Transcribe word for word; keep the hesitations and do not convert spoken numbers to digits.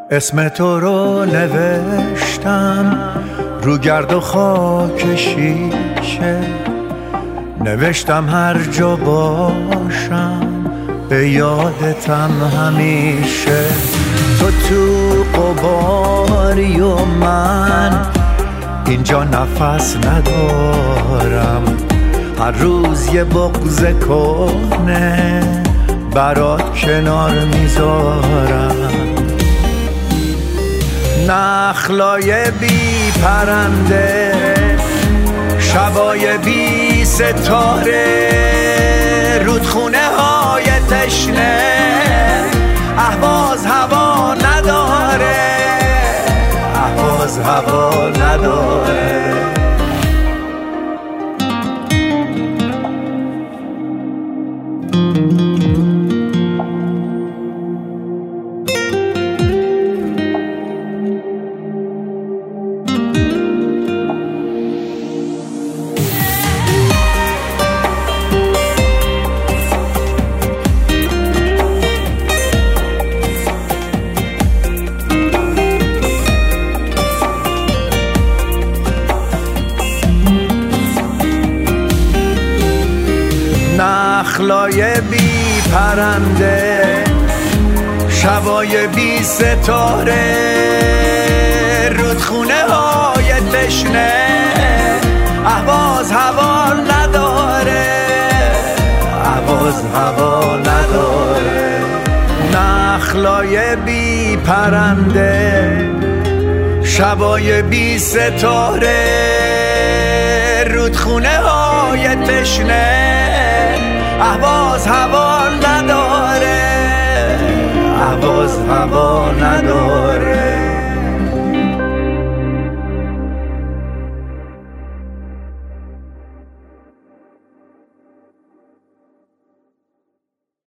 اسم تو رو نوشتم رو گرد و خاک شیشه، نوشتم هر جا باشم به یادتم همیشه. تو تو قباری و من اینجا نفس ندارم، هر روز یه بغض کهنه برات کنار میذارم. نخلای بی پرنده، شبای بی ستاره، رودخونه های تشنه، اهواز هوا نداره، اهواز هوا نداره. نخلای بی پرنده، شبای بی ستاره، رودخونه های تشنه، اهواز هوا نداره، اهواز هوا نداره. نخلای بی پرنده، شبای بی ستاره، رودخونه های تشنه، اهواز هوا نداره، اهواز هوا نداره.